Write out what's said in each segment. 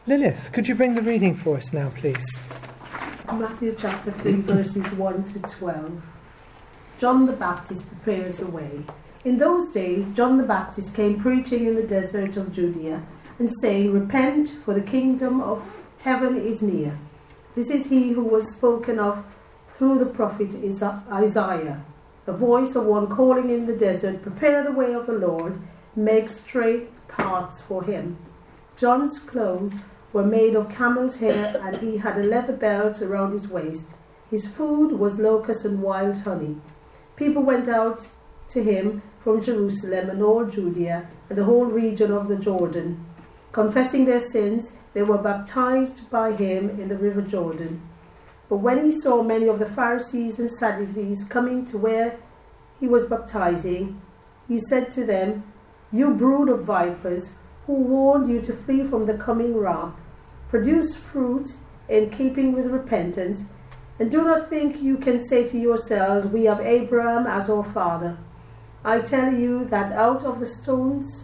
Lilith, could you bring the reading for us now, please? Matthew chapter 3, verses 1 to 12. John the Baptist prepares the way. In those days, John the Baptist came preaching in the desert of Judea and saying, "Repent, for the kingdom of heaven is near." This is he who was spoken of through the prophet Isaiah. A voice of one calling in the desert, "Prepare the way of the Lord, make straight paths for him." John's clothes were made of camel's hair, and he had a leather belt around his waist. His food was locusts and wild honey. People went out to him from Jerusalem and all Judea and the whole region of the Jordan. Confessing their sins, they were baptized by him in the river Jordan. But when he saw many of the Pharisees and Sadducees coming to where he was baptizing, he said to them, "You brood of vipers, who warned you to flee from the coming wrath? Produce fruit in keeping with repentance, and do not think you can say to yourselves, 'We have Abraham as our father.' I tell you that out of these stones,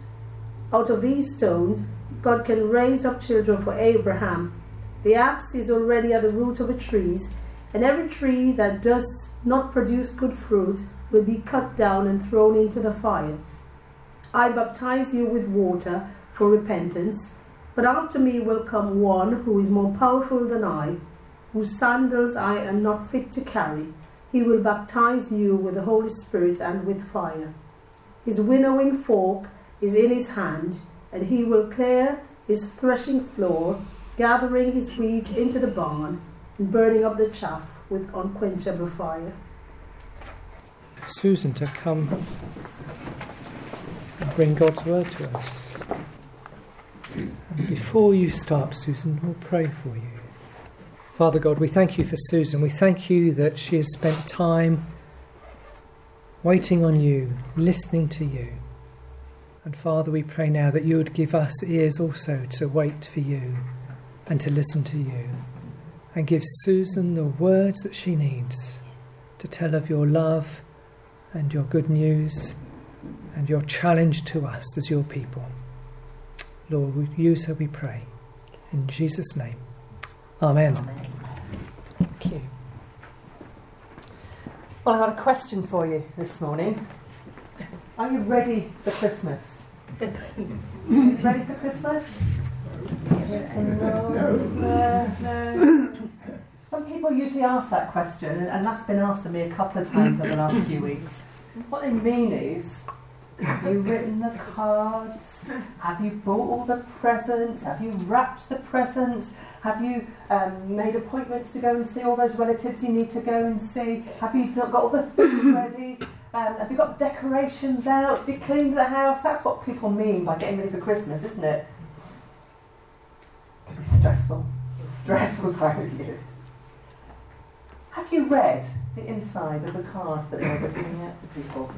God can raise up children for Abraham. The axe is already at the root of the trees, and every tree that does not produce good fruit will be cut down and thrown into the fire. I baptize you with water for repentance, but after me will come one who is more powerful than I, whose sandals I am not fit to carry. He will baptize you with the Holy Spirit and with fire. His winnowing fork is in his hand, and he will clear his threshing floor, gathering his wheat into the barn, and burning up the chaff with unquenchable fire." Susan, to come and bring God's word to us. And before you start, Susan, we'll pray for you. Father God, we thank you for Susan. We thank you that she has spent time waiting on you, listening to you. And Father, we pray now that you would give us ears also to wait for you and to listen to you. And give Susan the words that she needs to tell of your love and your good news and your challenge to us as your people. Lord, we use her, we pray. In Jesus' name. Amen. Thank you. Well, I have a question for you this morning. Are you ready for Christmas? Ready for Christmas? No. Some people usually ask that question, and that's been asked of me a couple of times over the last few weeks. What they mean is, have you written the cards? Have you bought all the presents? Have you wrapped the presents? Have you made appointments to go and see all those relatives you need to go and see? Have you got all the food ready? Have you got the decorations out? Have you cleaned the house? That's what people mean by getting ready for Christmas, isn't it? It can be stressful. It's a stressful time of year. Have you read the inside of the card that they're giving out to people?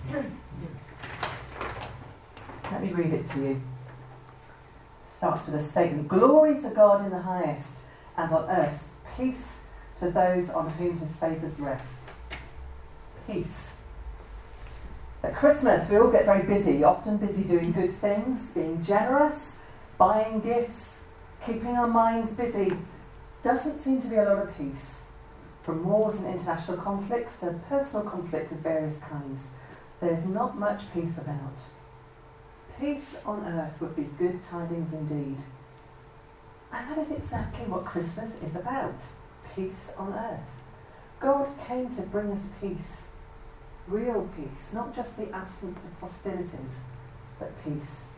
Let me read it to you. It starts with a statement. "Glory to God in the highest, and on earth peace to those on whom his favours rest." Peace. At Christmas we all get very busy, often busy doing good things, being generous, buying gifts, keeping our minds busy. Doesn't seem to be a lot of peace. From wars and international conflicts to personal conflict of various kinds, there's not much peace about. Peace on earth would be good tidings indeed. And that is exactly what Christmas is about. Peace on earth. God came to bring us peace. Real peace, not just the absence of hostilities, but peace.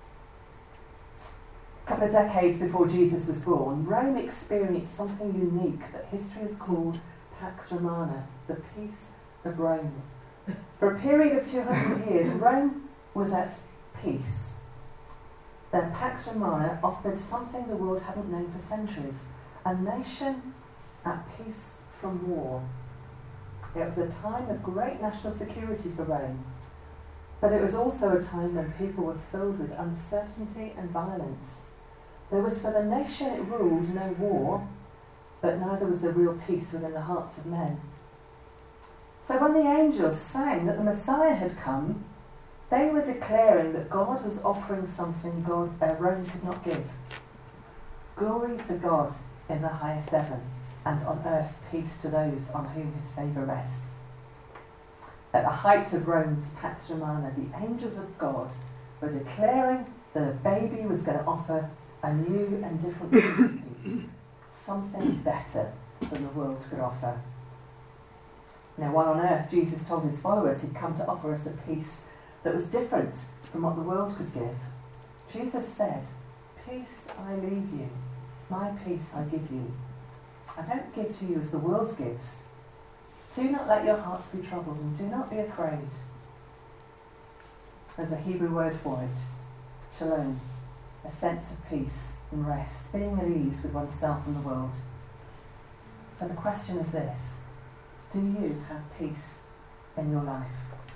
A couple of decades before Jesus was born, Rome experienced something unique that history has called Pax Romana, the peace of Rome. For a period of 200 years, Rome was at peace. Their Pax Romana offered something the world hadn't known for centuries, a nation at peace from war. It was a time of great national security for Rome, but it was also a time when people were filled with uncertainty and violence. There was for the nation it ruled no war, but neither was there real peace within the hearts of men. So when the angels sang that the Messiah had come, they were declaring that God was offering something Rome could not give. Glory to God in the highest heaven, and on earth peace to those on whom his favour rests. At the height of Rome's Pax Romana, the angels of God were declaring that a baby was going to offer a new and different kind of peace, something better than the world could offer. Now, while on earth, Jesus told his followers he'd come to offer us a peace that was different from what the world could give. Jesus said, "Peace I leave you, my peace I give you. I don't give to you as the world gives. Do not let your hearts be troubled, and do not be afraid." There's a Hebrew word for it, shalom, a sense of peace and rest, being at ease with oneself and the world. So the question is this: do you have peace in your life?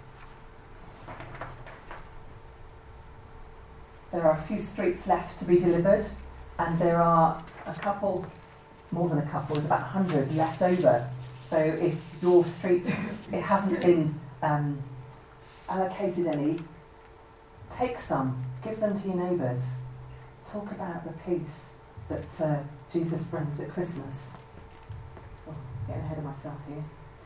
There are a few streets left to be delivered, and there are a couple, more than a couple, there's about 100 left over. So if your street, it hasn't been allocated any, take some, give them to your neighbours. Talk about the peace that Jesus brings at Christmas. Oh, getting ahead of myself here.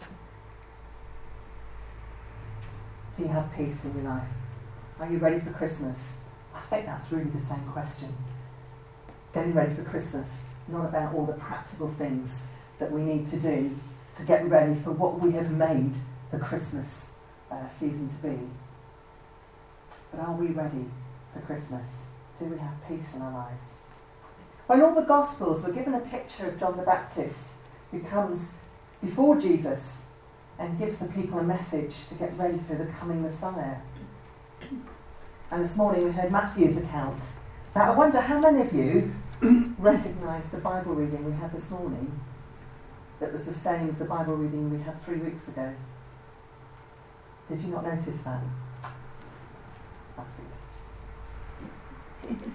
Do you have peace in your life? Are you ready for Christmas? I think that's really the same question. Getting ready for Christmas, not about all the practical things that we need to do to get ready for what we have made the Christmas season to be. But are we ready for Christmas? Do we have peace in our lives? Well, in all the Gospels, we're given a picture of John the Baptist, who comes before Jesus and gives the people a message to get ready for the coming Messiah. And this morning we heard Matthew's account. Now, I wonder how many of you recognise the Bible reading we had this morning that was the same as the Bible reading we had 3 weeks ago? Did you not notice that? That's good.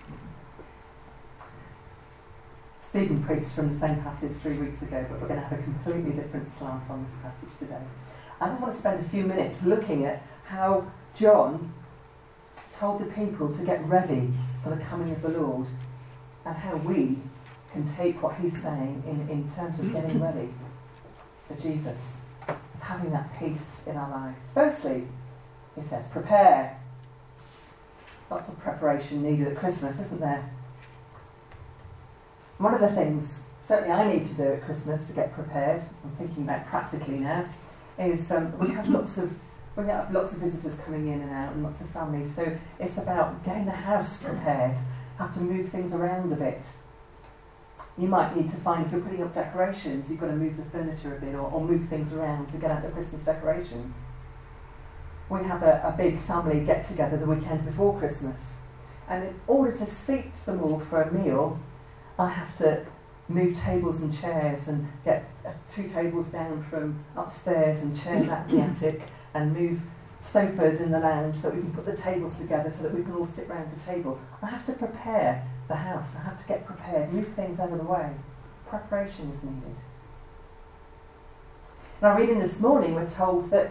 Stephen preached from the same passage 3 weeks ago, but we're going to have a completely different slant on this passage today. I just want to spend a few minutes looking at how John told the people to get ready for the coming of the Lord, and how we can take what he's saying in terms of getting ready for Jesus, having that peace in our lives. Firstly, he says, prepare. Lots of preparation needed at Christmas, isn't there? One of the things certainly I need to do at Christmas to get prepared, I'm thinking about practically now, is we have lots of visitors coming in and out, and lots of families, so it's about getting the house prepared. Have to move things around a bit. You might need to find, if you're putting up decorations, you've got to move the furniture a bit, or move things around to get out the Christmas decorations. We have a big family get-together the weekend before Christmas, and in order to seat them all for a meal, I have to move tables and chairs and get 2 tables down from upstairs and chairs out in the attic, and move sofas in the lounge so that we can put the tables together so that we can all sit round the table. I have to prepare the house. I have to get prepared, move things out of the way. Preparation is needed. Now, reading this morning, we're told that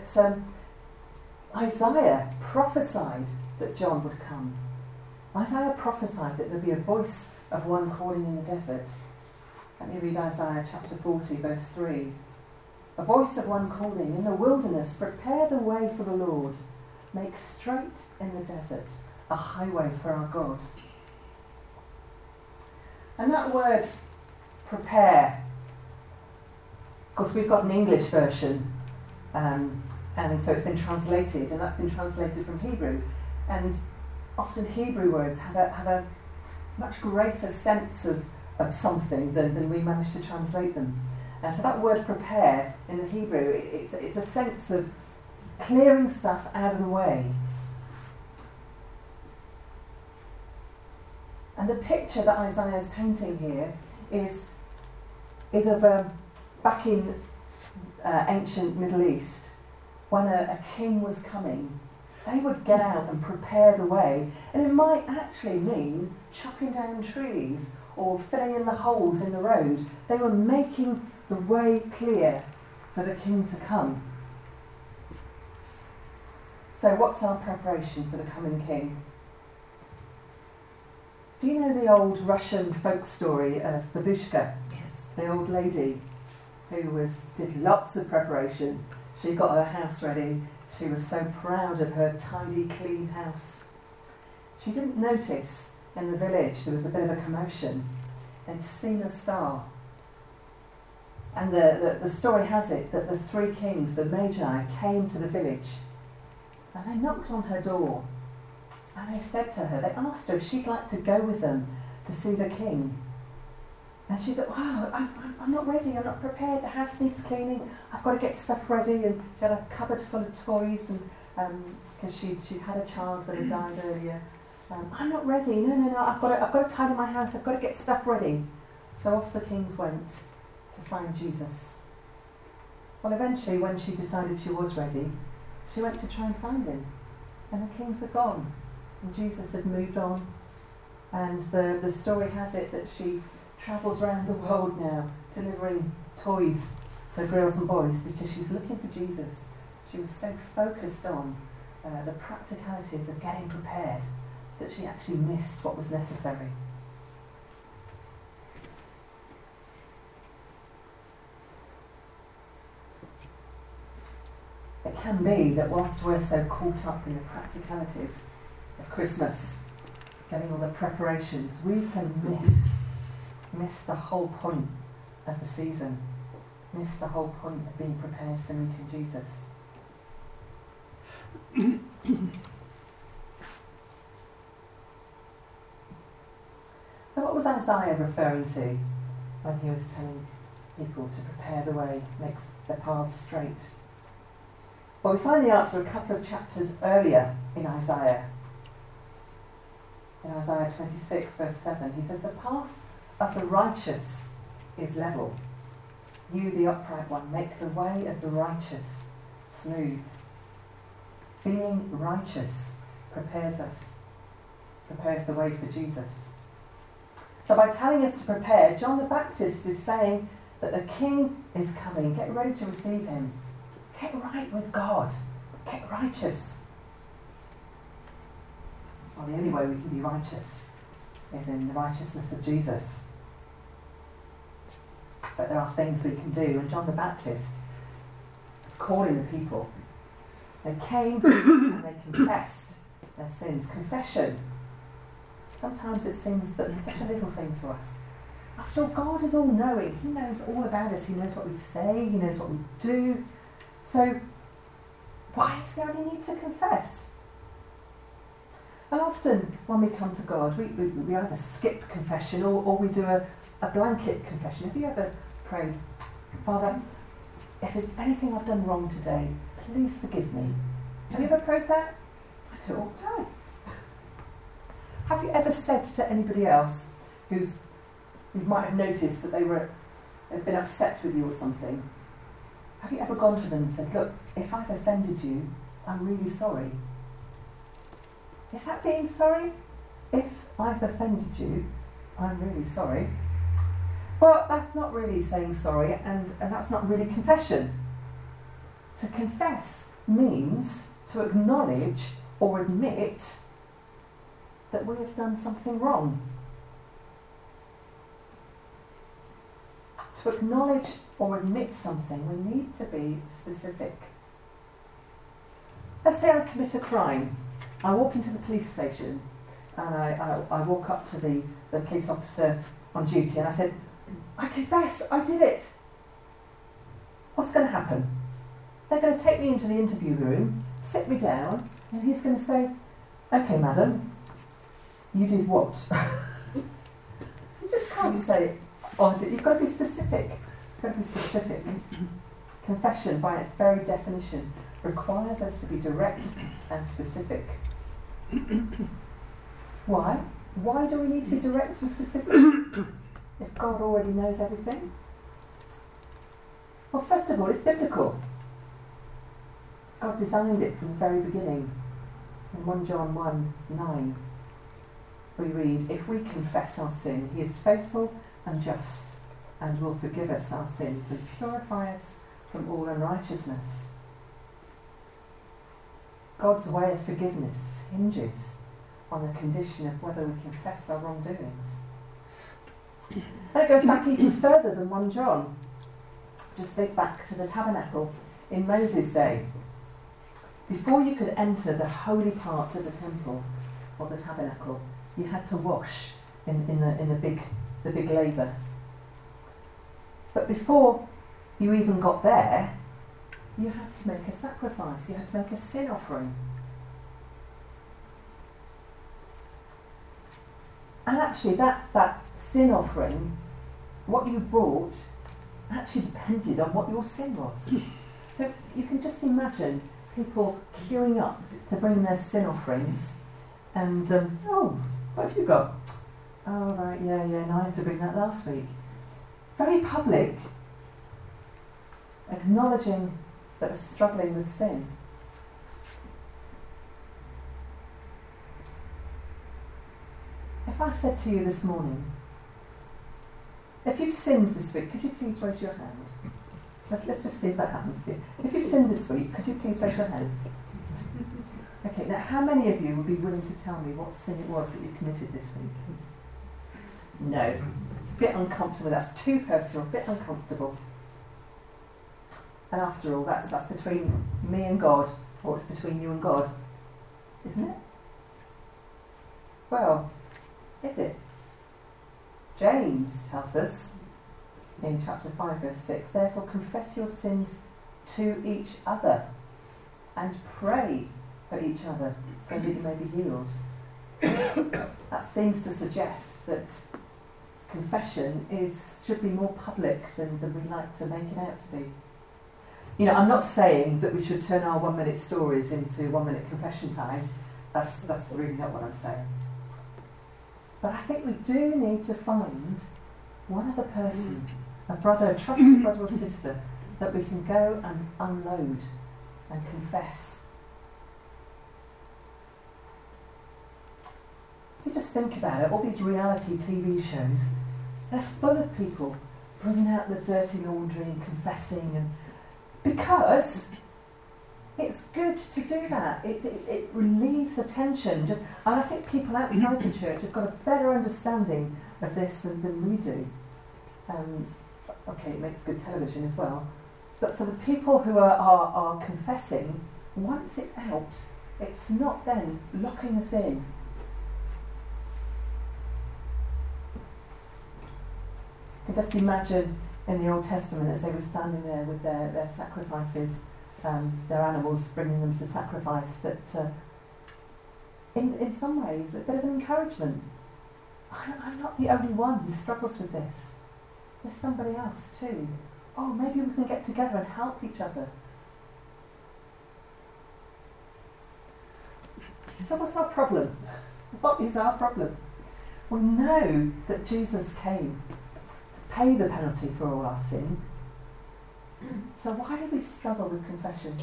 Isaiah prophesied that John would come. Isaiah prophesied that there'd be a voice of one calling in the desert. Let me read Isaiah chapter 40, verse 3. A voice of one calling, in the wilderness, prepare the way for the Lord. Make straight in the desert a highway for our God. And that word, prepare, of course we've got an English version, and so it's been translated, and that's been translated from Hebrew. And often Hebrew words have a much greater sense of something than we manage to translate them. And so that word prepare in the Hebrew, it's a sense of clearing stuff out of the way. And the picture that Isaiah is painting here is of back in ancient Middle East, when a king was coming, they would get out and prepare the way, and it might actually mean chopping down trees or filling in the holes in the road. They were making the way clear for the king to come. So what's our preparation for the coming king? Do you know the old Russian folk story of Babushka? Yes. The old lady who did lots of preparation. She got her house ready. She was so proud of her tidy, clean house. She didn't notice in the village there was a bit of a commotion. They'd seen a star. And the story has it that the three kings, the Magi, came to the village and they knocked on her door and they said to her, they asked her if she'd like to go with them to see the king. And she thought, wow, I'm not ready, I'm not prepared, the house needs cleaning, I've got to get stuff ready. And she had a cupboard full of toys, and because she'd had a child that had died earlier. I'm not ready, no, I've got to tidy my house, I've got to get stuff ready. So off the kings went to find Jesus. Well, eventually, when she decided she was ready, she went to try and find him. And the kings had gone, and Jesus had moved on. And the story has it that she travels around the world now, delivering toys to girls and boys because she's looking for Jesus. She was so focused on the practicalities of getting prepared that she actually missed what was necessary. It can be that whilst we're so caught up in the practicalities of Christmas, getting all the preparations, we can miss the whole point of the season, miss the whole point of being prepared for meeting Jesus. So what was Isaiah referring to when he was telling people to prepare the way, make the paths straight? Well, we find the answer a couple of chapters earlier in Isaiah. In Isaiah 26, verse 7, he says, the path of the righteous is level. You, the upright one, make the way of the righteous smooth. Being righteous prepares the way for Jesus. So by telling us to prepare, John the Baptist is saying that the King is coming. Get ready to receive him. Get right with God. Get righteous. Well, the only way we can be righteous is in the righteousness of Jesus. But there are things we can do, and John the Baptist was calling the people. They came and they confessed their sins. Confession. Sometimes it seems that it's such a little thing to us. After all, God is all-knowing. He knows all about us. He knows what we say. He knows what we do. So, why is there any need to confess? And often, when we come to God, we either skip confession or we do a blanket confession. Have you ever prayed, Father, if there's anything I've done wrong today, please forgive me? Have you ever prayed that? I do it all the time. Have you ever said to anybody else you might have noticed that have been upset with you or something, have you ever gone to them and said, look, if I've offended you, I'm really sorry? Is that being sorry? If I've offended you, I'm really sorry. Well, that's not really saying sorry, and that's not really confession. To confess means to acknowledge or admit that we have done something wrong. To acknowledge or admit something, we need to be specific. Let's say I commit a crime. I walk into the police station and I walk up to the police officer on duty and I said, I confess, I did it. What's going to happen? They're going to take me into the interview room, sit me down, and he's going to say, okay, madam, you did what? You just can't say, oh, you've got to be specific. You've got to be specific. Confession, by its very definition, requires us to be direct and specific. Why? Why do we need to be direct and specific if God already knows everything? Well, first of all, it's biblical. God designed it from the very beginning. In 1 John 1:9, we read, if we confess our sin, he is faithful and just and will forgive us our sins and purify us from all unrighteousness. God's way of forgiveness hinges on the condition of whether we confess our wrongdoings. And it goes back even further than 1 John. Just think back to the tabernacle in Moses' day. Before you could enter the holy part of the temple or the tabernacle, you had to wash in the big laver. But before you even got there, you had to make a sacrifice. You had to make a sin offering. And actually, that sin offering, what you brought, actually depended on what your sin was. So you can just imagine people queuing up to bring their sin offerings, and what have you got? Oh right, yeah, no, I had to bring that last week. Very public, acknowledging that they're struggling with sin. If I said to you this morning, if you've sinned this week, could you please raise your hand? Let's just see if that happens. If you've sinned this week, could you please raise your hands? Okay, now how many of you would be willing to tell me what sin it was that you committed this week? No. It's a bit uncomfortable. That's too personal, a bit uncomfortable. And after all, that's between me and God, or it's between you and God, isn't it? Well, is it? James tells us in chapter 5 verse 6, therefore confess your sins to each other and pray for each other so that you may be healed. That seems to suggest that confession should be more public than we like to make it out to be. You know, I'm not saying that we should turn our 1-minute stories into 1-minute confession time. That's really not what I'm saying. But I think we do need to find one other person, a brother, a trusted brother or sister, that we can go and unload and confess. If you just think about it, all these reality TV shows, they're full of people bringing out the dirty laundry and confessing, and because it's good to do that. It relieves the tension. And I think people outside the church have got a better understanding of this than we do. Okay, it makes good television as well. But for the people who are confessing, once it's out, it's not then locking us in. You can just imagine in the Old Testament as they were standing there with their sacrifices, their animals, bringing them to sacrifice, that in some ways a bit of an encouragement. I'm not the only one who struggles with this. There's somebody else too. Oh, maybe we can get together and help each other. So what's our problem? What is our problem? We know that Jesus came to pay the penalty for all our sin. So why do we struggle with confession?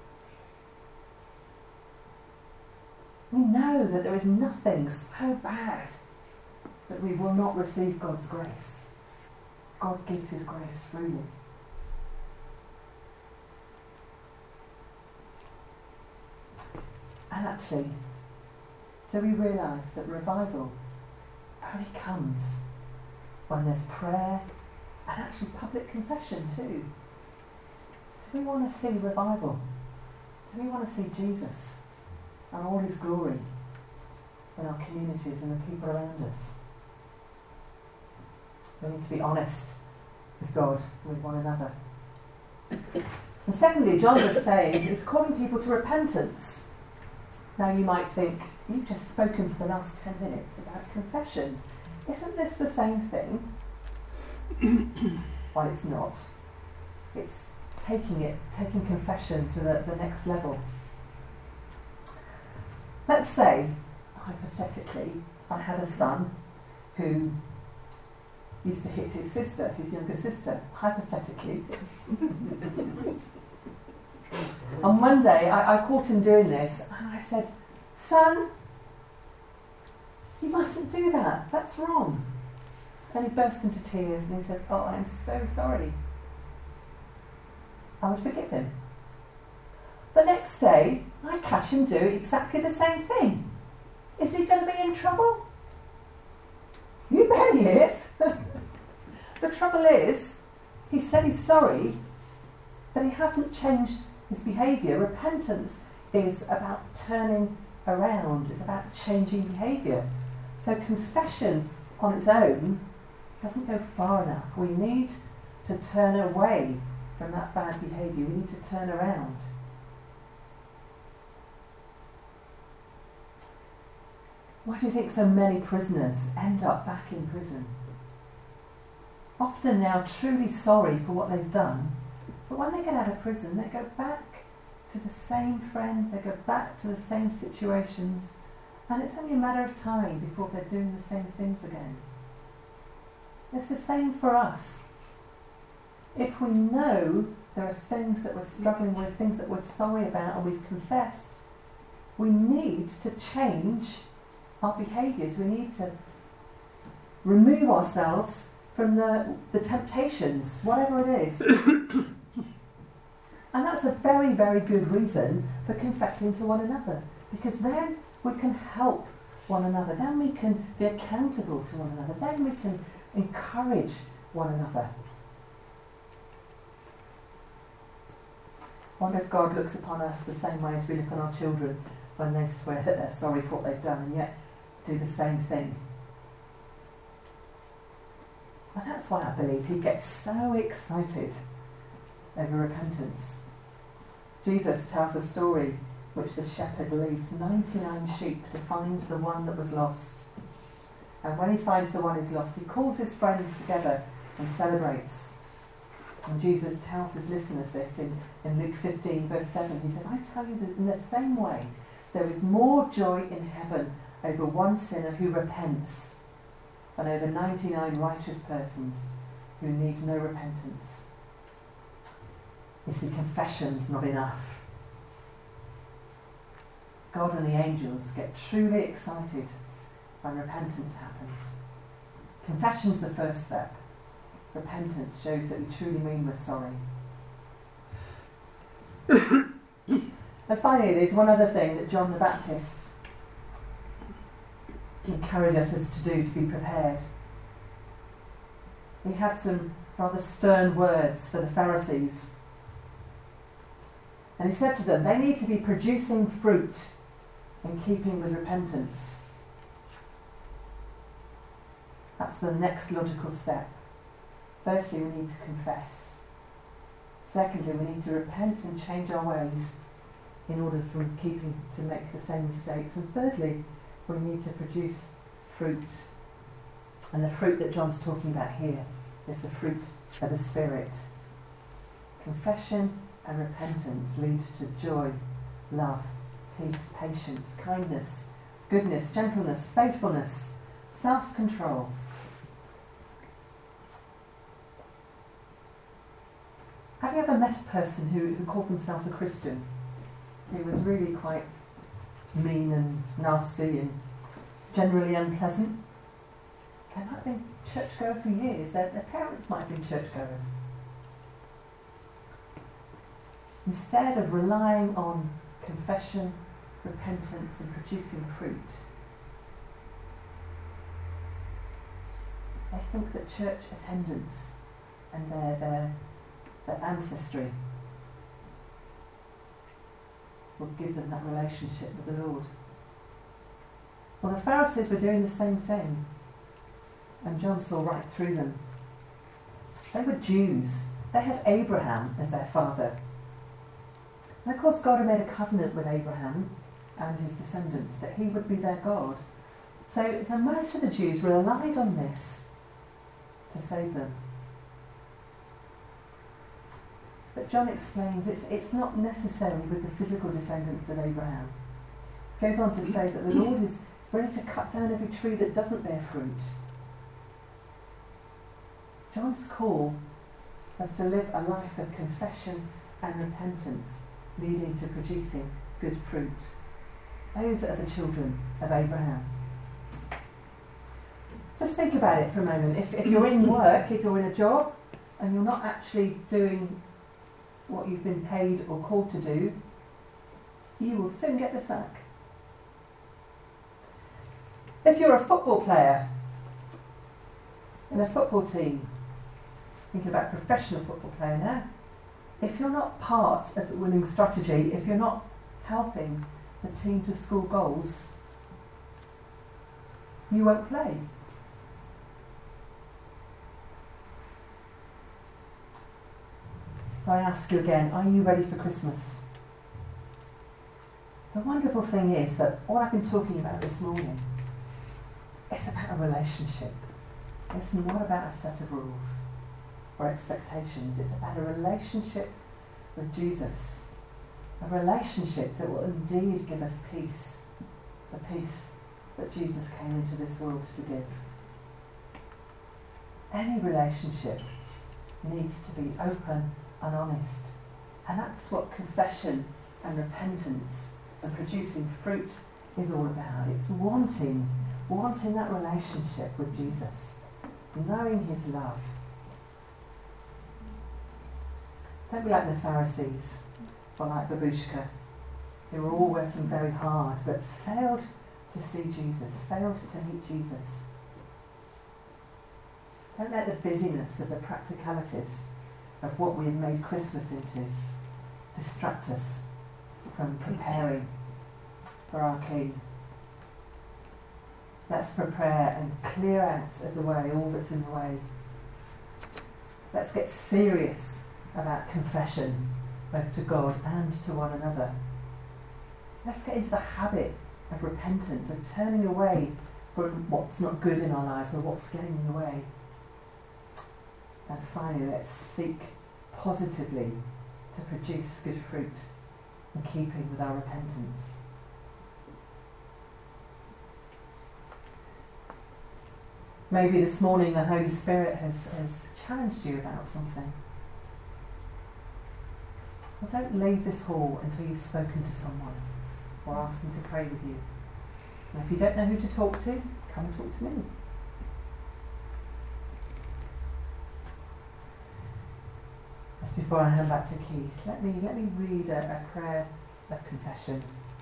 We know that there is nothing so bad that we will not receive God's grace. God gives his grace freely. And actually, do we realise that revival only comes when there's prayer and actually public confession too? Do we want to see revival? Do we want to see Jesus and all his glory in our communities and the people around us? We need to be honest with God and with one another. And secondly, John was saying, he was calling people to repentance. Now you might think, you've just spoken for the last 10 minutes about confession. Isn't this the same thing? Well, it's not. It's taking confession to the next level. Let's say, hypothetically, I had a son who used to hit his sister, his younger sister, hypothetically. And one day I caught him doing this, and I said, "Son, you mustn't do that, that's wrong." And he burst into tears and he says, "Oh, I'm so sorry." I would forgive him. The next day, I catch him do exactly the same thing. Is he going to be in trouble? You bet he is. The trouble is, he said he's sorry, but he hasn't changed his behaviour. Repentance is about turning around. It's about changing behaviour. So confession on its own doesn't go far enough. We need to turn away from that bad behaviour. We need to turn around. Why do you think so many prisoners end up back in prison? Often they are truly sorry for what they've done, but when they get out of prison, they go back to the same friends, they go back to the same situations, and it's only a matter of time before they're doing the same things again. It's the same for us. If we know there are things that we're struggling with, things that we're sorry about, and we've confessed, we need to change our behaviours. We need to remove ourselves from the temptations, whatever it is. And that's a very, very good reason for confessing to one another, because then we can help one another, then we can be accountable to one another, then we can encourage one another. I wonder if God looks upon us the same way as we look on our children when they swear that they're sorry for what they've done and yet do the same thing. And that's why I believe he gets so excited over repentance. Jesus tells a story which the shepherd leaves 99 sheep to find the one that was lost. And when he finds the one who's lost, he calls his friends together and celebrates. And Jesus tells his listeners this in Luke 15 verse 7. He says, I tell you that in the same way there is more joy in heaven over one sinner who repents than over 99 righteous persons who need no repentance. You see, confession's not enough. God and the angels get truly excited when repentance happens. Confession's the first step. Repentance shows that we truly mean we're sorry. And finally, there's one other thing that John the Baptist encourages us to do to be prepared. He had some rather stern words for the Pharisees. And he said to them, they need to be producing fruit in keeping with repentance. That's the next logical step. Firstly, we need to confess. Secondly, we need to repent and change our ways in order to make the same mistakes. And thirdly, we need to produce fruit. And the fruit that John's talking about here is the fruit of the Spirit. Confession and repentance lead to joy, love, peace, patience, kindness, goodness, gentleness, faithfulness, self-control. Have you ever met a person who called themselves a Christian, who was really quite mean and nasty and generally unpleasant? They might have been churchgoer for years. Their parents might have been churchgoers. Instead of relying on confession, repentance and producing fruit, they think that church attendance and their ancestry will give them that relationship with the Lord. Well, the Pharisees were doing the same thing, and John saw right through them. They were Jews. They had Abraham as their father. And of course God had made a covenant with Abraham and his descendants that he would be their God. So most of the Jews relied on this to save them. But John explains it's not necessarily with the physical descendants of Abraham. He goes on to say that the Lord is ready to cut down every tree that doesn't bear fruit. John's call is to live a life of confession and repentance, leading to producing good fruit. Those are the children of Abraham. Just think about it for a moment. If you're in work, if you're in a job, and you're not actually doing what you've been paid or called to do, you will soon get the sack. If you're a football player in a football team, thinking about a professional football player now, if you're not part of the winning strategy, if you're not helping the team to score goals, you won't play. So I ask you again, are you ready for Christmas? The wonderful thing is that what I've been talking about this morning is about a relationship. It's not about a set of rules or expectations. It's about a relationship with Jesus. A relationship that will indeed give us peace. The peace that Jesus came into this world to give. Any relationship needs to be open and honest. And that's what confession and repentance and producing fruit is all about. It's wanting that relationship with Jesus, knowing his love. Don't be like the Pharisees or like Babushka, who were all working very hard but failed to see Jesus, failed to meet Jesus. Don't let the busyness of the practicalities of what we have made Christmas into distract us from preparing for our King. Let's prepare and clear out of the way all that's in the way. Let's get serious about confession, both to God and to one another. Let's get into the habit of repentance, of turning away from what's not good in our lives or what's getting in the way. And finally, let's seek positively to produce good fruit in keeping with our repentance. Maybe this morning the Holy Spirit has challenged you about something. Well, don't leave this hall until you've spoken to someone or asked them to pray with you. And if you don't know who to talk to, come and talk to me. Just before I hand back to Keith, let me read a prayer of confession.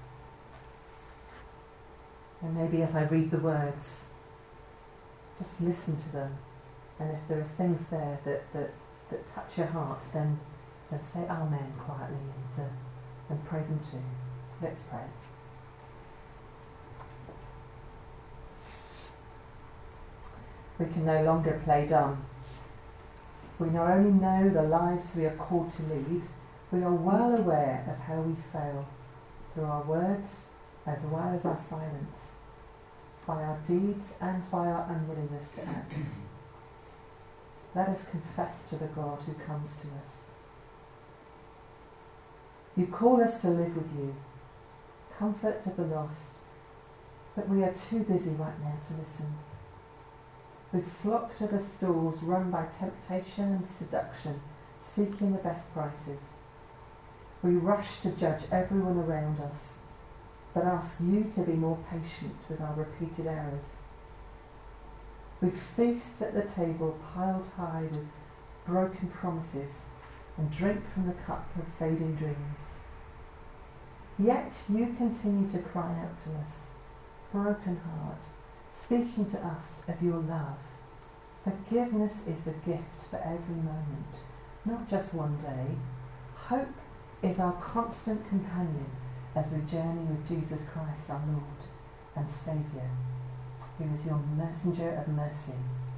And maybe as I read the words, just listen to them. And if there are things there that touch your heart, then say Amen quietly and pray them too. Let's pray. We can no longer play dumb. We not only know the lives we are called to lead, we are well aware of how we fail through our words as well as our silence, by our deeds and by our unwillingness to act. Let us confess to the God who comes to us. You call us to live with you, comfort to the lost, but we are too busy right now to listen. We flock to the stalls run by temptation and seduction, seeking the best prices. We rush to judge everyone around us, but ask you to be more patient with our repeated errors. We feast at the table piled high with broken promises and drink from the cup of fading dreams. Yet you continue to cry out to us, broken heart, speaking to us of your love. Forgiveness is the gift for every moment, not just one day. Hope is our constant companion as we journey with Jesus Christ, our Lord and Saviour, who is your messenger of mercy.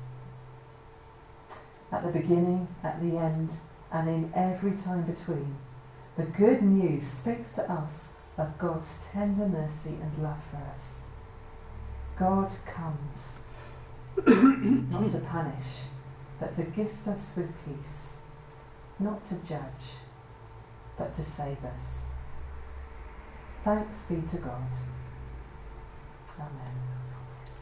At the beginning, at the end, and in every time between, the good news speaks to us of God's tender mercy and love for us. God comes, not to punish, but to gift us with peace, not to judge, but to save us. Thanks be to God. Amen.